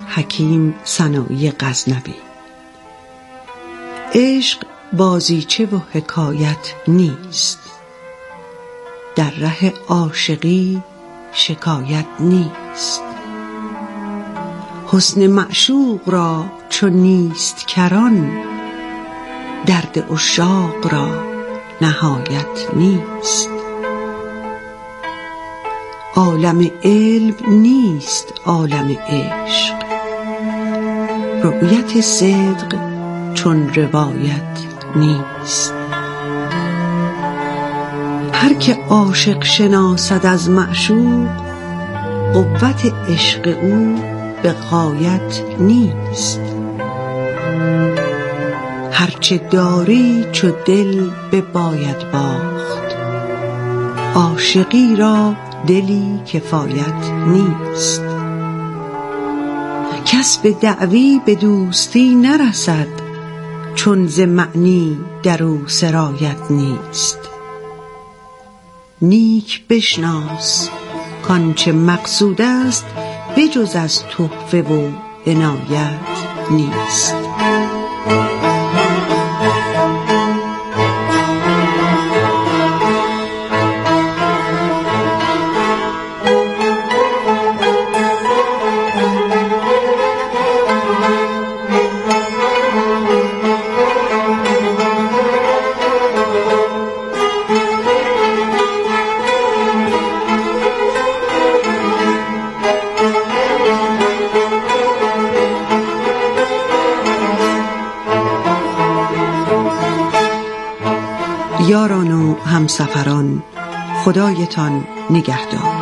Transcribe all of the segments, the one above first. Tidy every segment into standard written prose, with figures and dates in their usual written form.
حکیم سنایی غزنوی. عشق بازیچه و حکایت نیست، در ره عاشقی شکایت نیست. حسن معشوق را چون نیست کران، درد عشاق را نهایت نیست. عالم علم نیست عالم عشق، رؤیت صدق چون روایت نیست. هر که عاشق شناسد از معشوق، قوت عشق او به غایت نیست. هرچه داری چو دل بباید باخت، عاشقی را دلی کفایت نیست. کس به دعوی به دوستی نرسد، چون ز معنی در او سرایت نیست. نیک بشناس کانچه مقصود است، بجز از تحفه و عنایت نیست. یاران و همسفران، خدایتان نگهدار.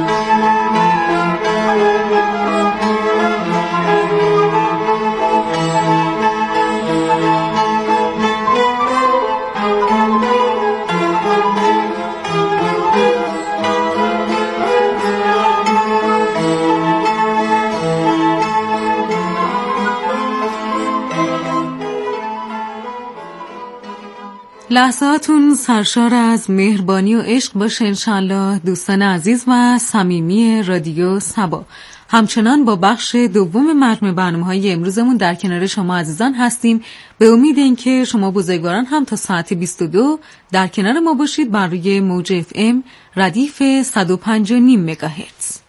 لحظاتون سرشار از مهربانی و عشق باشه انشالله دوستان عزیز و صمیمی رادیو صبا. همچنان با بخش دوم مجموعه برنامه‌های امروزمون در کنار شما عزیزان هستیم، به امید اینکه شما بزرگواران هم تا ساعت 22 در کنار ما باشید بر روی موج FM ردیف 105.5 مگاهرتز.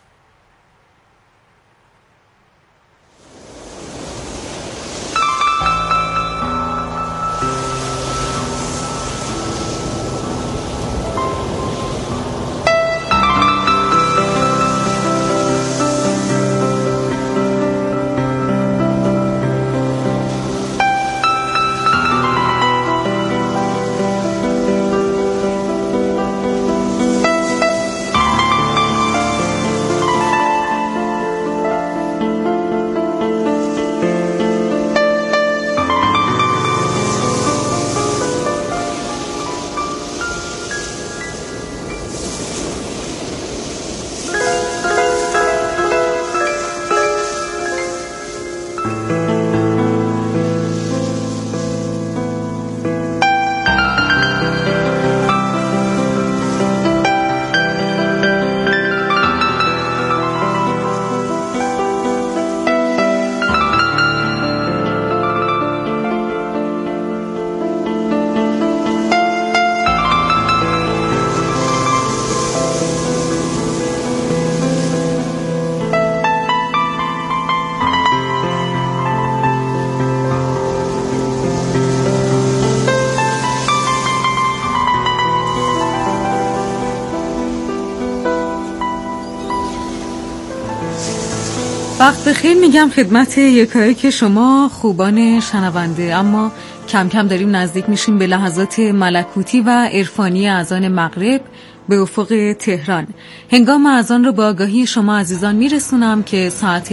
وقت بخیر میگم خدمت یکایک شما خوبان شنونده. اما کم کم داریم نزدیک میشیم به لحظات ملکوتی و عرفانی اذان مغرب به افق تهران. هنگام اذان رو با آگاهی شما عزیزان میرسونم که ساعت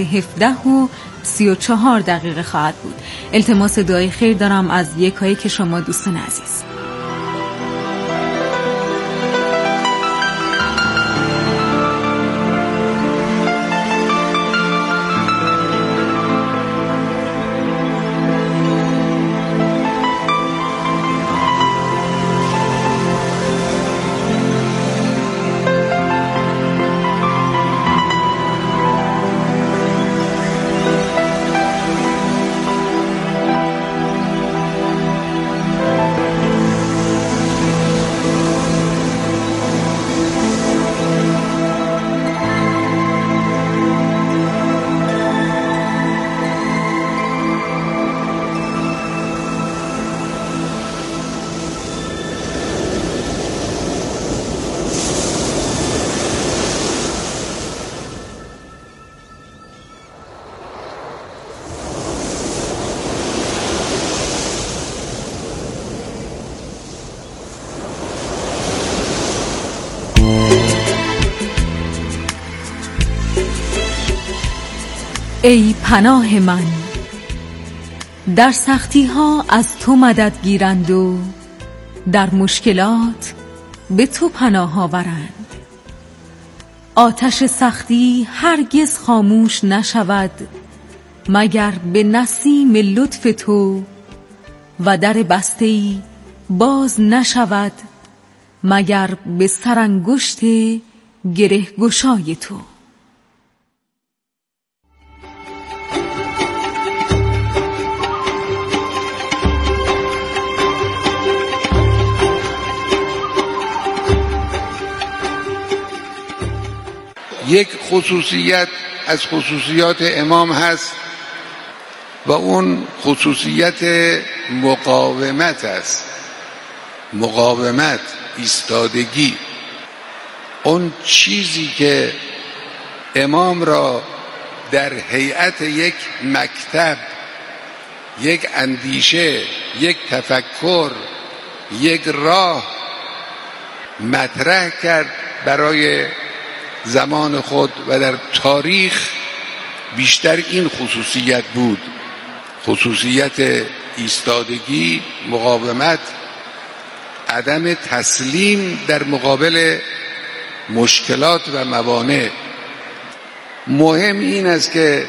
17:34 خواهد بود. التماس دعای خیر دارم از یکایک شما دوستان عزیز. ای پناه من، در سختی ها از تو مدد گیرند و در مشکلات به تو پناه آورند. آتش سختی هرگز خاموش نشود مگر به نسیم لطف تو، و در بسته‌ای باز نشود مگر به سرانگشت گره گشای تو. یک خصوصیت از خصوصیات امام هست و اون خصوصیت مقاومت است. مقاومت، ایستادگی. اون چیزی که امام را در هیئت یک مکتب، یک اندیشه، یک تفکر، یک راه مطرح کرد برای زمان خود و در تاریخ، بیشتر این خصوصیت بود. خصوصیت ایستادگی، مقاومت، عدم تسلیم در مقابل مشکلات و موانع. مهم این است که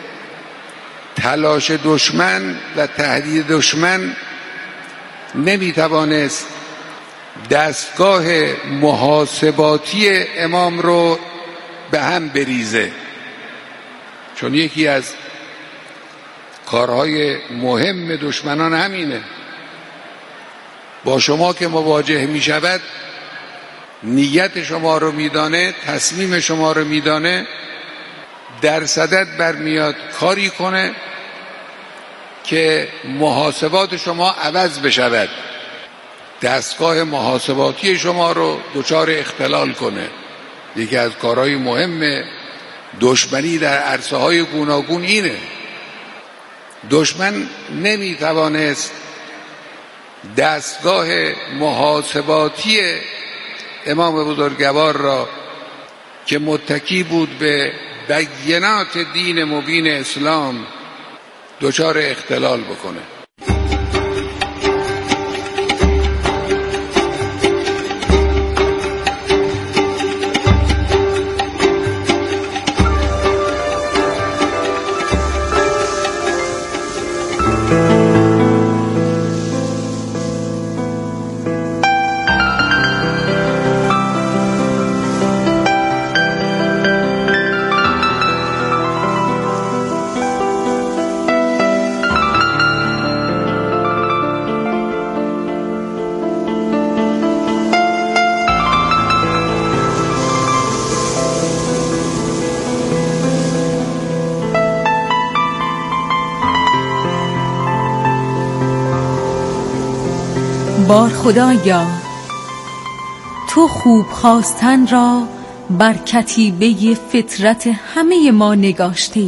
تلاش دشمن و تهدید دشمن نمیتوانست دستگاه محاسباتی امام رو به هم بریزه، چون یکی از کارهای مهم دشمنان همینه. با شما که مواجه می شود، نیت شما رو میدانه، تصمیم شما رو میدانه، در صدد برمیاد کاری کنه که محاسبات شما عوض بشود، دستگاه محاسباتی شما رو دچار اختلال کنه. یکی از کارهای مهم دشمنی در عرصه‌های گوناگون اینه. دشمن نمیتوانست دستگاه محاسباتی امام بزرگوار را که متکی بود به بینات دین مبین اسلام دچار اختلال بکنه. بار خدایا، تو خوب خواستن را بر کتیبه فطرت همه ما نگاشتی.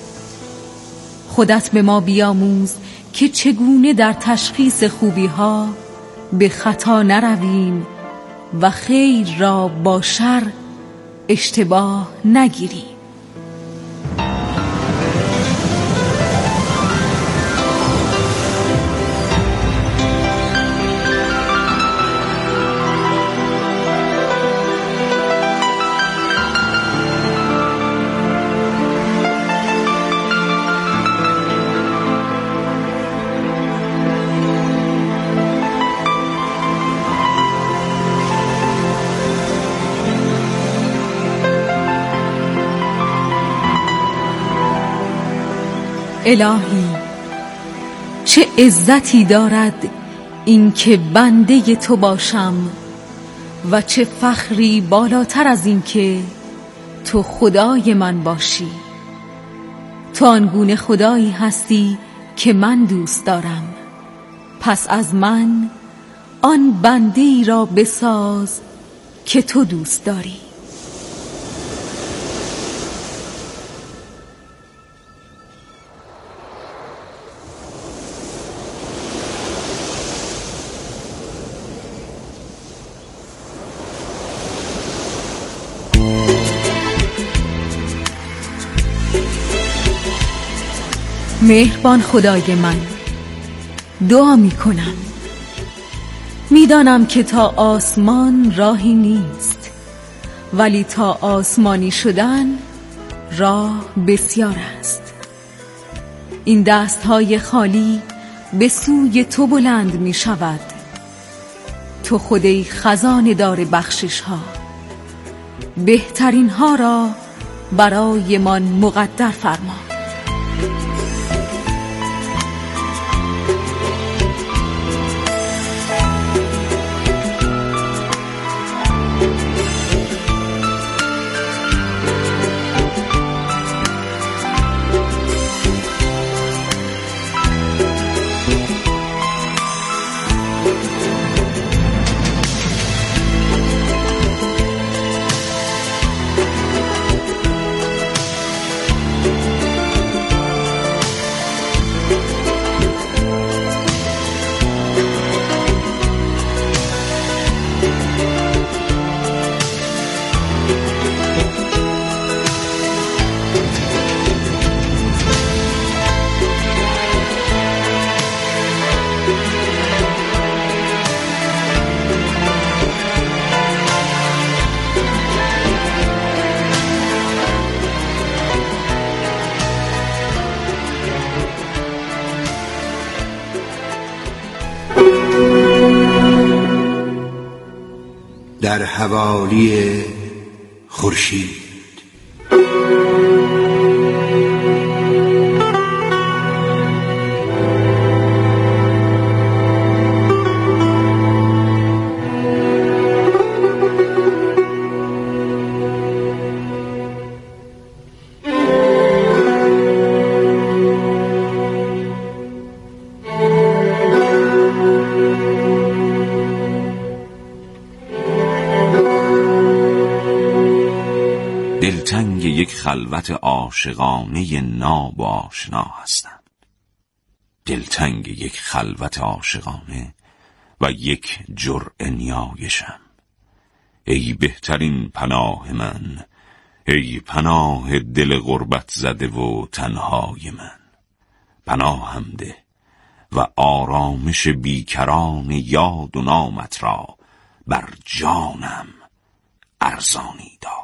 خودت به ما بیاموز که چگونه در تشخیص خوبی ها به خطا نرویم و خیر را با شر اشتباه نگیریم. الهی، چه عزتی دارد این که بنده تو باشم و چه فخری بالاتر از این که تو خدای من باشی. تو آنگونه خدایی هستی که من دوست دارم، پس از من آن بنده ای را بساز که تو دوست داری. مهربان خدای من، دعا می کنم. می دانم که تا آسمان راهی نیست، ولی تا آسمانی شدن راه بسیار است. این دستهای خالی به سوی تو بلند می شود. تو خودی خزانه دار بخشش ها، بهترین ها را برای من مقدر فرما. در حوالی خورشید. دلتنگ یک خلوت عاشقانه ناب و آشنا هستم. دلتنگ یک خلوت عاشقانه و یک جرعه نیایشم. ای بهترین پناه من، ای پناه دل غربت زده و تنهای من. پناهم ده و آرامش بیکران یاد و نامت را بر جانم ارزانی دار.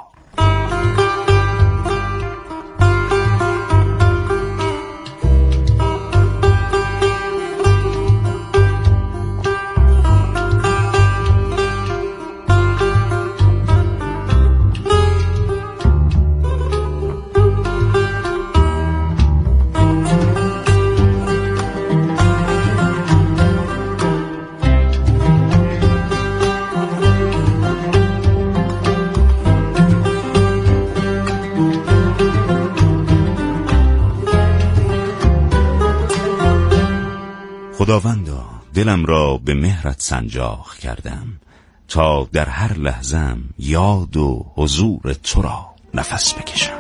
خداوندا، دلم را به مهرت سنجاق کردم تا در هر لحظه‌ام یاد و حضور تو را نفس بکشم.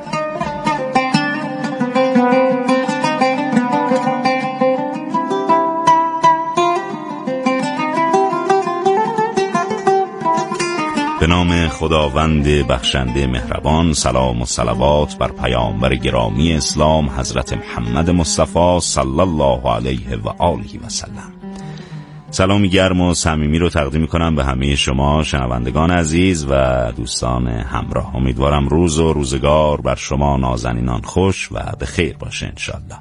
به نام خداوند بخشنده مهربان. سلام و صلوات بر پیامبر گرامی اسلام حضرت محمد مصطفی صلی الله علیه و آله و سلم. سلامی گرم و صمیمی رو تقدیم می‌کنم به همه شما شنوندگان عزیز و دوستان همراه. امیدوارم روز و روزگار بر شما نازنینان خوش و به خیر باشه انشالله.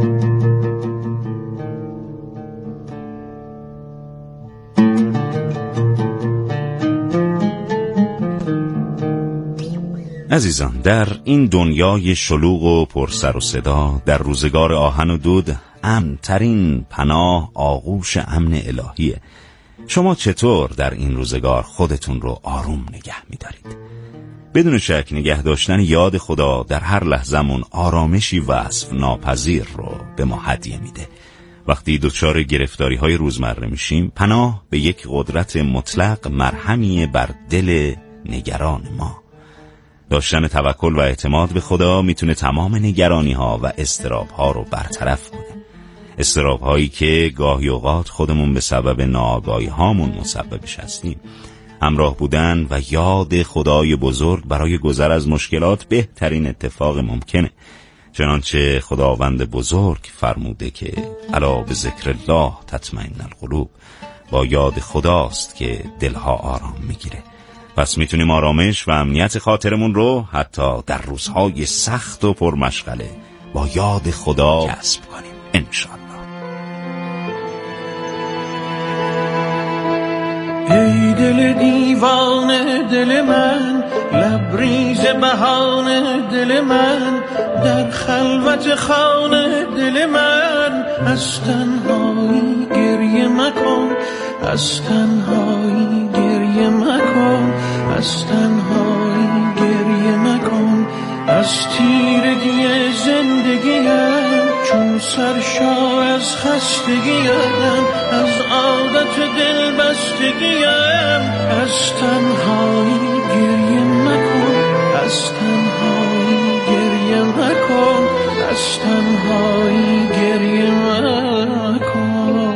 عزیزان، در این دنیای شلوغ و پرسر و صدا، در روزگار آهن و دود، امن‌ترین پناه آغوش امن الهیه. شما چطور در این روزگار خودتون رو آروم نگه می‌دارید؟ بدون شک نگه داشتن یاد خدا در هر لحظمون آرامشی وصف ناپذیر رو به ما هدیه میده. وقتی دچار گرفتاری‌های روزمره میشیم، پناه به یک قدرت مطلق مرهمی بر دل نگران ما. داشتن توکل و اعتماد به خدا میتونه تمام نگرانی‌ها و اضطراب‌ها رو برطرف کنه. اضطراب‌هایی که گاهی اوقات خودمون به سبب ناآگاهی‌هامون مسببش هستیم. همراه بودن و یاد خدای بزرگ برای گذر از مشکلات بهترین اتفاق ممکنه. چنانچه خداوند بزرگ فرموده که الا به ذکر الله تطمئن القلوب، با یاد خداست که دلها آرام میگیره. پس میتونیم آرامش و امنیت خاطرمون رو حتی در روزهای سخت و پرمشغله با یاد خدا کسب کنیم انشالله. ای دل دیوانه دل من، لبریز بهانه دل من، در خلوت خانه دل من، از تنهایی گریه مکن، از تنهایی گریه مکن، از تنهایی گریه مکن، از تیرگی زندگیم چون سرشار از خستگیم، از عادت دل بستگیم، از تنهایی گریه مکن، از تنهایی گریه مکن، از تنهایی گریه مکن.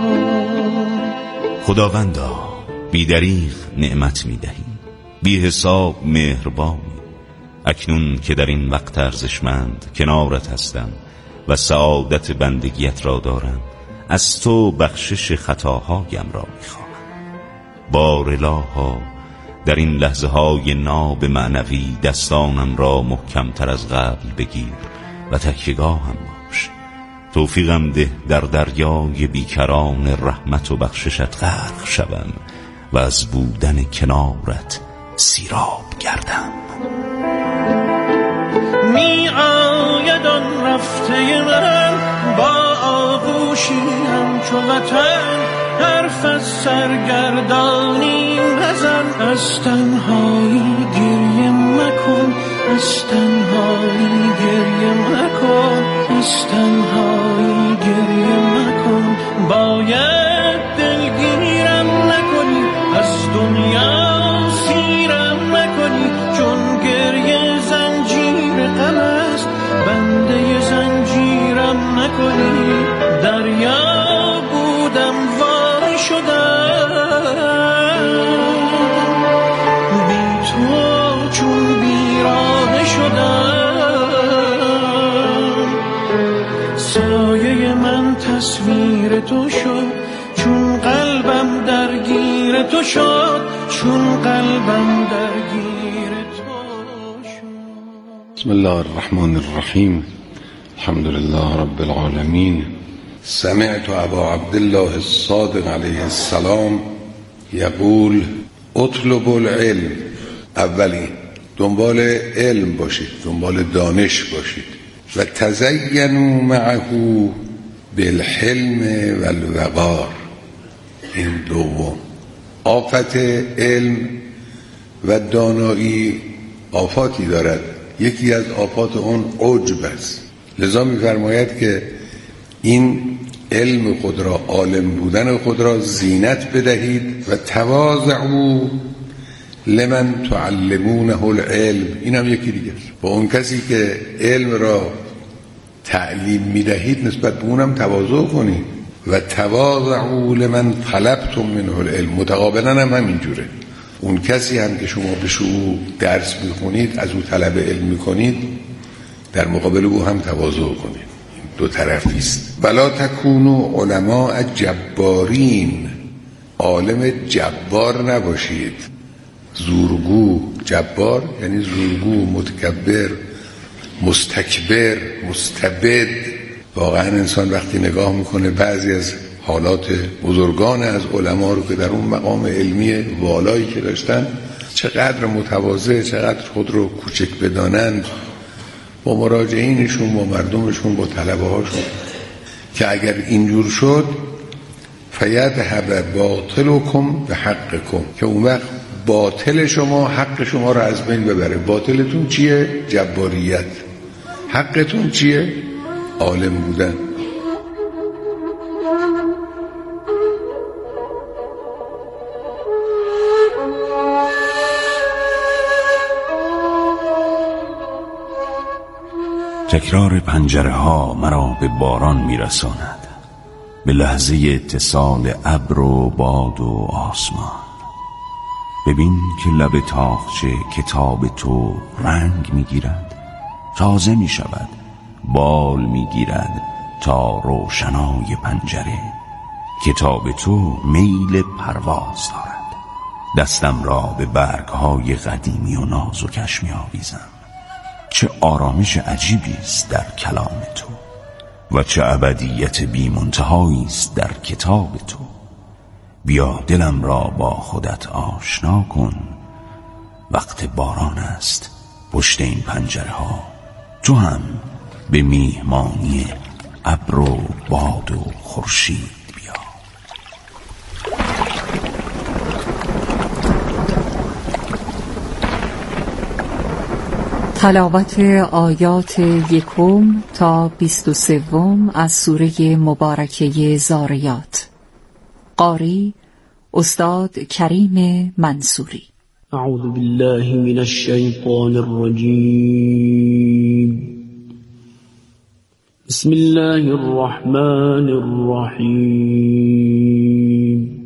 خداوندا بی‌دریغ نعمت می‌دهی، بی حساب مهربانی. اکنون که در این وقت ارزشمند کنارت هستم و سعادت بندگیت را دارم، از تو بخشش خطاهایم را می‌خواهم. بار الها در این لحظه های ناب معنوی دستانم را محکمتر از قبل بگیر و تکیه‌گاهم باش. توفیقم ده در دریای بیکران رحمت و بخششت غرق شوم و از بودن کنارت سیراب گردم. می آید آن رفته من با آغوشی همچو وطن، حرف از سرگردانی نزن، از تنهایی گریه مکن، از تنهایی گریه مکن، از تنهایی گریه مکن. باید دلگیرم نکنی، از دنیا سیرم نکنی، چون گریه زنجیر غم است، بنده زنجیرم نکنی. دریا بودم وای شدم، بی تو چون بیراه شدم. سایه من تصویر تو شد، چون قلبم درگیر تو شد، چون قلبم درگیر تو شد. بسم الله الرحمن الرحیم. الحمد لله رب العالمین. سمعت ابا عبدالله الصادق علیه السلام یقول اطلب العلم. اولی دنبال علم باشید، دنبال دانش باشید. و تزینوا معه بالحلم والوقار. این دوم. آفت علم و دانایی آفاتی دارد، یکی از آفات اون عجب است. لذا می‌فرماید که این علم خود را، عالم بودن خود را زینت بدهید و تواضعوا لمن تعلمونه العلم. این هم یکی دیگه است. با اون کسی که علم را تعلیم میدهید نسبت به اونم تواضع کنید. و تواضعوا لمن طلبتم منه العلم. متقابلا هم همینجوره. اون کسی هم که شما به او درس میخونید، از او طلب علم میکنید، در مقابل او هم تواضع کنید. دو طرفی است. ولا تکونوا علماء جبارین. عالم جبار نباشید، زورگو. جبار یعنی زورگو، متکبر، مستکبر، مستبد. واقعا انسان وقتی نگاه میکنه بعضی از حالات بزرگان از علما رو که در اون مقام علمی والایی که داشتن، چقدر متواضع، چقدر خود رو کوچک بدانند با مراجعینشون، با مردمشون، با طلبه هاشون، که اگر اینجور شد فیذهب باطلکم بحقکم، که اون وقت باطل شما حق شما رو از بین ببره. باطلتون چیه؟ جباریت. حقتون چیه؟ عالم بودن. تکرار پنجره ها مرا به باران میرساند، به لحظه اتصال ابر و باد و آسمان. ببین که لب تاقچه کتاب تو رنگ میگیرد، تازه میشود بال میگیرد تا روشنای پنجره. کتاب تو میل پرواز دارد. دستم را به برگهای قدیمی و نازکش می‌آویزم. چه آرامش عجیبی است در کلام تو و چه ابدیت بی منتهایی است در کتاب تو. بیا دلم را با خودت آشنا کن. وقت باران است پشت این پنجره ها. تو هم به میهمانی ابر و باد و خورشید بیا. تلاوت آیات 1 تا 23 از سوره مبارکه زاریات. قاری استاد کریم منصوری. اعوذ بالله من الشیطان الرجیم. بسم الله الرحمن الرحیم.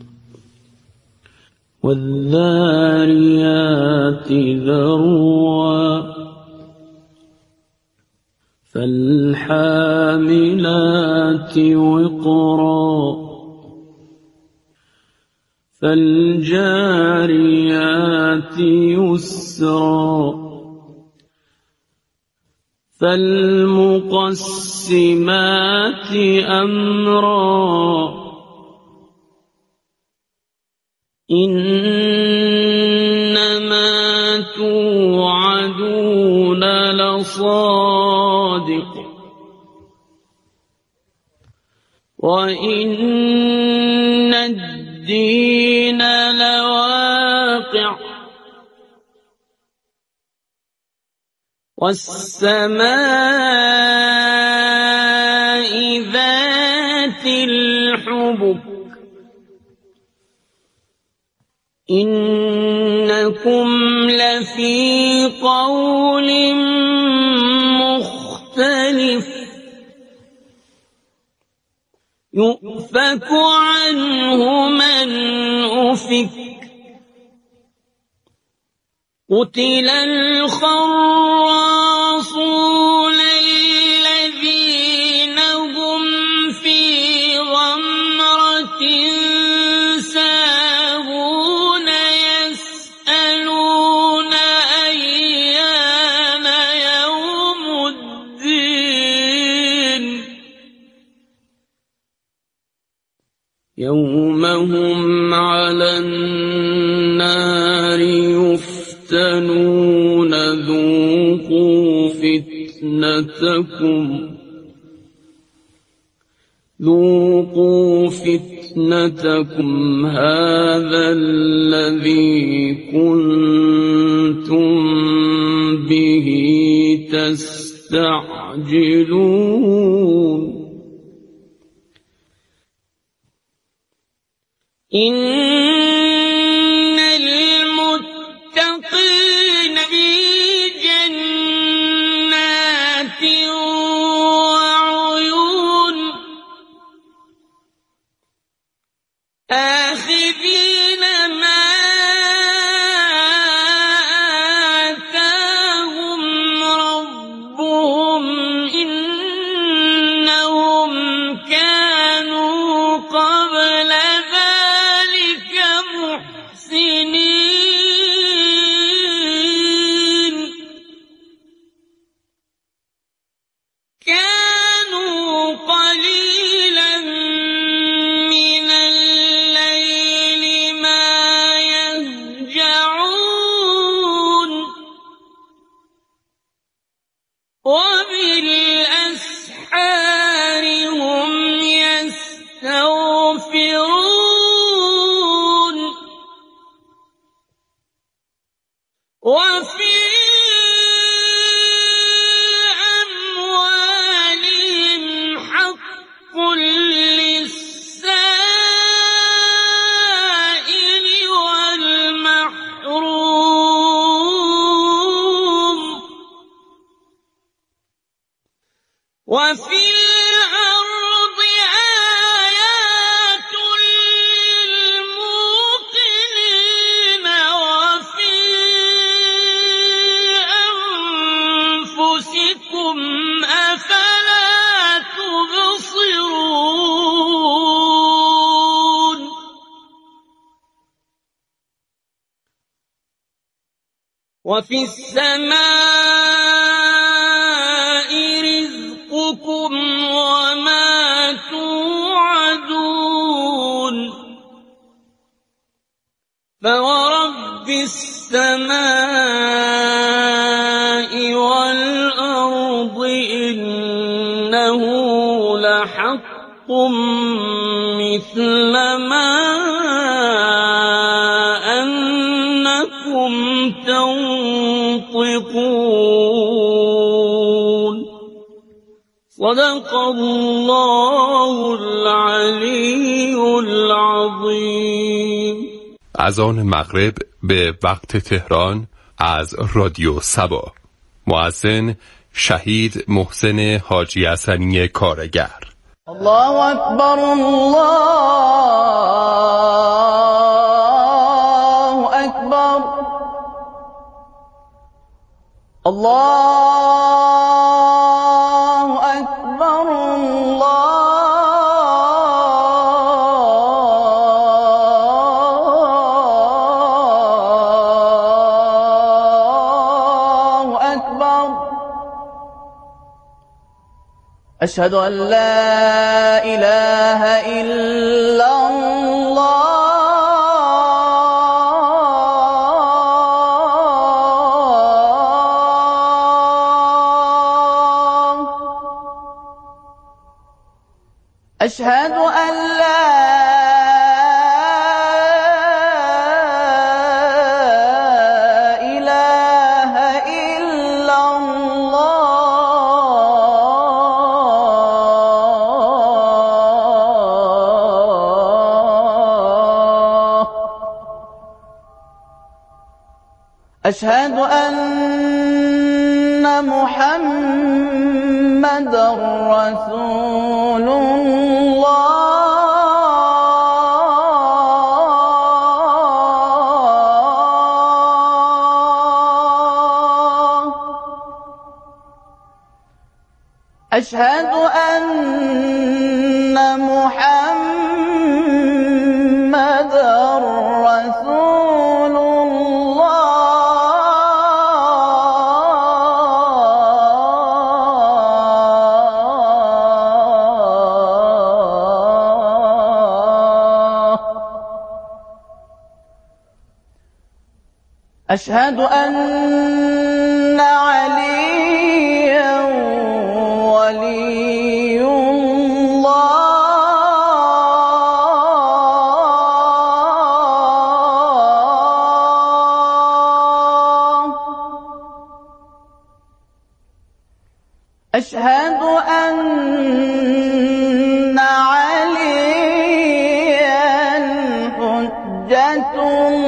والذاريات ذروا فالحاملات وقرا فالجاريات يسرا فالمقسمات أمرا إنما توعدون لصادق وإن الدين لواقع والسماء ذات الحبك إنكم لفي قول مختلف يؤفك عنه من أفك قتل الخراصون الذين هم في غمرة ساهون يسألون أيان يوم الدين يوم هم على النار يفتنون ذوقوا فتنتكم هذا الذي كنتم به تستعجلون إن المتقين في جنات وعيون آخذين ما آتاهم ربهم إنهم كانوا قبل ذلك وفي السماء رزقكم وما توعدون فورب السماء والأرض إنه لحق مثل ما أنكم تنطقون صدق الله العلی العظیم. از آن مغرب به وقت تهران از رادیو سبا. مؤذن شهید محسن حاجی حسنی کارگر. الله اکبر الله اکبر الله اکبر الله اکبر. أشهد أن لا إله إلا الله أشهد أن لا إله إلا الله أشهد أن محمدًا رسول الله أشهد أن محمدًا رسول الله أشهد أن عليا ولي الله أشهد أن عليا حجة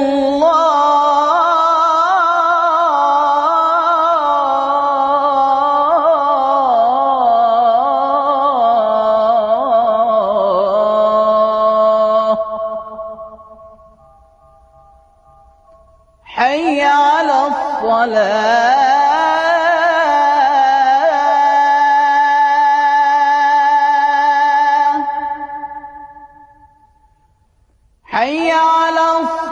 الله حي على الصلاة حي على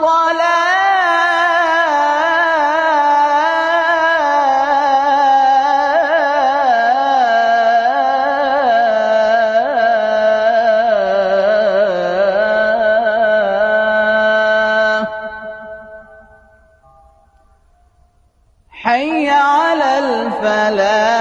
الصلاة حي على الفلاح